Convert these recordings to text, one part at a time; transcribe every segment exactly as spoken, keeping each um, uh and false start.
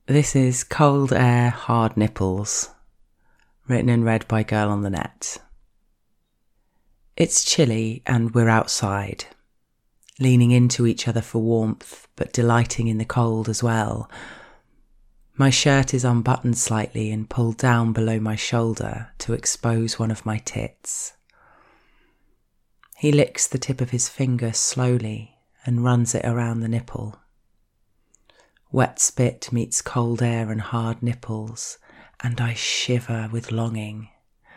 This is Cold Air, Hard Nipples, written and read by Girl on the Net. It's chilly and we're outside, leaning into each other for warmth, but delighting in the cold as well. My shirt is unbuttoned slightly and pulled down below my shoulder to expose one of my tits. He licks the tip of his finger slowly and runs it around the nipple. Wet spit meets cold air and hard nipples, and I shiver with longing.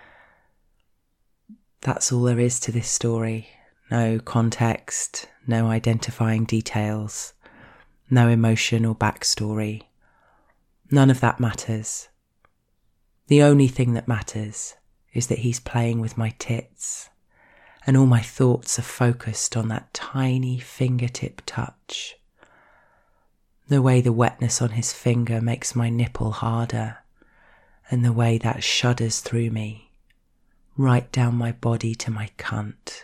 That's all there is to this story. No context, no identifying details, no emotion or backstory. None of that matters. The only thing that matters is that he's playing with my tits, and all my thoughts are focused on that tiny fingertip touch. The way the wetness on his finger makes my nipple harder, and the way that shudders through me, right down my body to my cunt.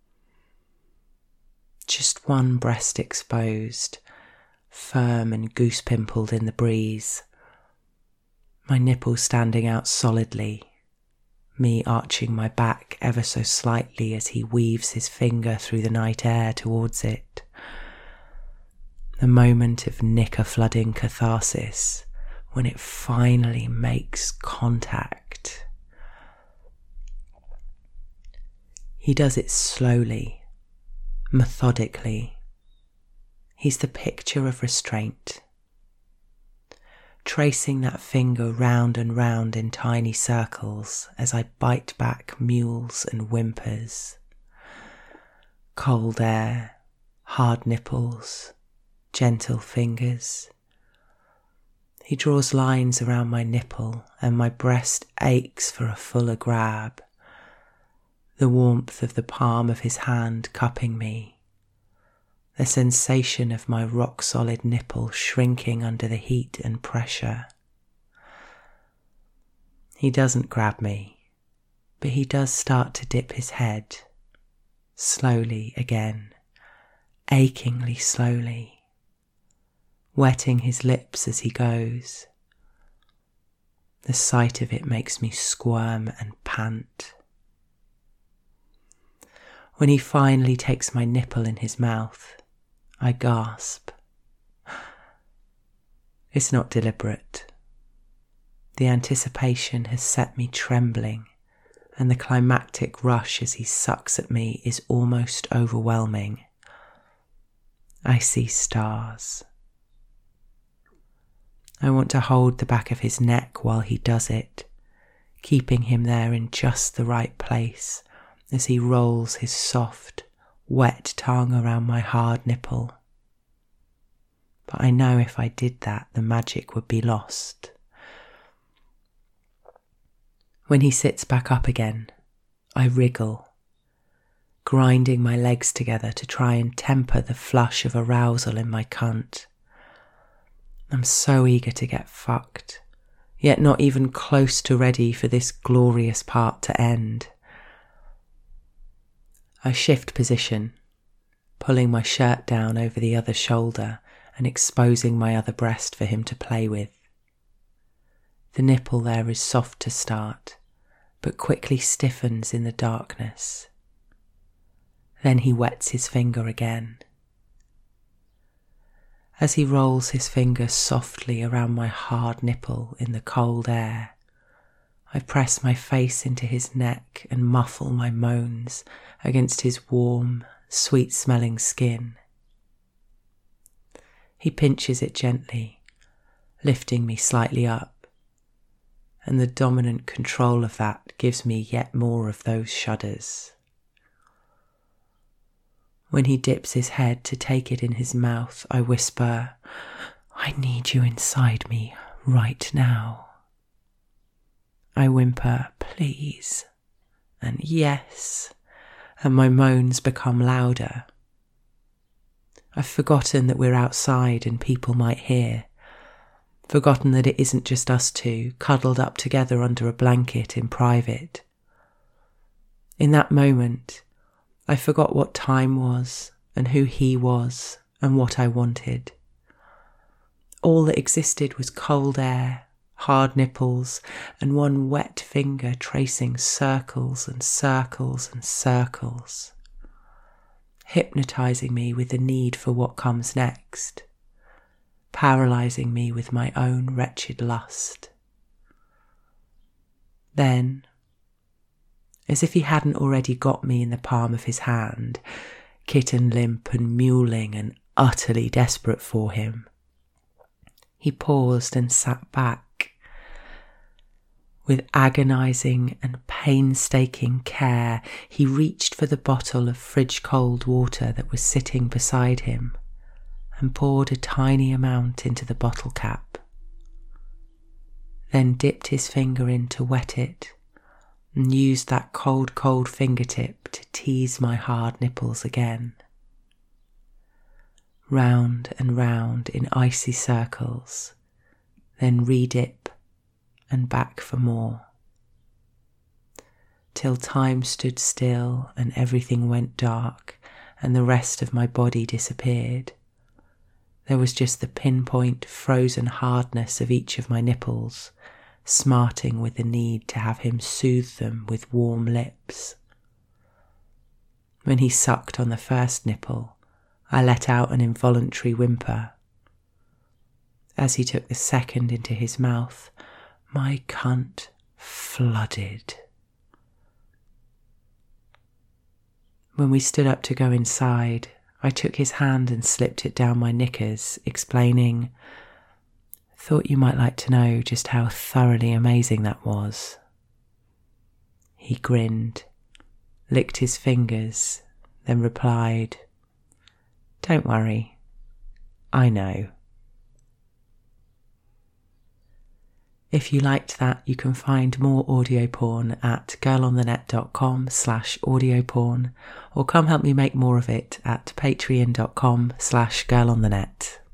Just one breast exposed, firm and goose-pimpled in the breeze. My nipple standing out solidly, me arching my back ever so slightly as he weaves his finger through the night air towards it. The moment of knicker-flooding catharsis when it finally makes contact. He does it slowly, methodically. He's the picture of restraint, tracing that finger round and round in tiny circles as I bite back mewls and whimpers. Cold air, hard nipples, gentle fingers. He draws lines around my nipple and my breast aches for a fuller grab. The warmth of the palm of his hand cupping me. The sensation of my rock-solid nipple shrinking under the heat and pressure. He doesn't grab me, but he does start to dip his head, slowly again, achingly slowly, wetting his lips as he goes. The sight of it makes me squirm and pant. When he finally takes my nipple in his mouth, I gasp. It's not deliberate. The anticipation has set me trembling, and the climactic rush as he sucks at me is almost overwhelming. I see stars. I want to hold the back of his neck while he does it, keeping him there in just the right place as he rolls his soft, wet tongue around my hard nipple. But I know if I did that, the magic would be lost. When he sits back up again, I wriggle, grinding my legs together to try and temper the flush of arousal in my cunt. I'm so eager to get fucked, yet not even close to ready for this glorious part to end. I shift position, pulling my shirt down over the other shoulder and exposing my other breast for him to play with. The nipple there is soft to start, but quickly stiffens in the darkness. Then he wets his finger again. As he rolls his finger softly around my hard nipple in the cold air, I press my face into his neck and muffle my moans against his warm, sweet-smelling skin. He pinches it gently, lifting me slightly up, and the dominant control of that gives me yet more of those shudders. When he dips his head to take it in his mouth, I whisper, "I need you inside me right now." I whimper, "Please," and "yes," and my moans become louder. I've forgotten that we're outside and people might hear, forgotten that it isn't just us two, cuddled up together under a blanket in private. In that moment, I forgot what time was and who he was and what I wanted. All that existed was cold air, hard nipples, and one wet finger tracing circles and circles and circles, hypnotizing me with the need for what comes next, paralyzing me with my own wretched lust. Then, as if he hadn't already got me in the palm of his hand, kitten limp and mewling and utterly desperate for him, he paused and sat back. With agonizing and painstaking care, he reached for the bottle of fridge-cold water that was sitting beside him and poured a tiny amount into the bottle cap, then dipped his finger in to wet it and used that cold, cold fingertip to tease my hard nipples again. Round and round in icy circles, then re-dip and back for more, till time stood still and everything went dark and the rest of my body disappeared. There was just the pinpoint frozen hardness of each of my nipples, smarting with the need to have him soothe them with warm lips. When he sucked on the first nipple, I let out an involuntary whimper. As he took the second into his mouth, my cunt flooded. When we stood up to go inside, I took his hand and slipped it down my knickers, explaining, "Thought you might like to know just how thoroughly amazing that was." He grinned, licked his fingers, then replied, "Don't worry, I know." If you liked that, you can find more audio porn at girlonthenet.com slash audio porn, or come help me make more of it at patreon.com slash girlonthenet.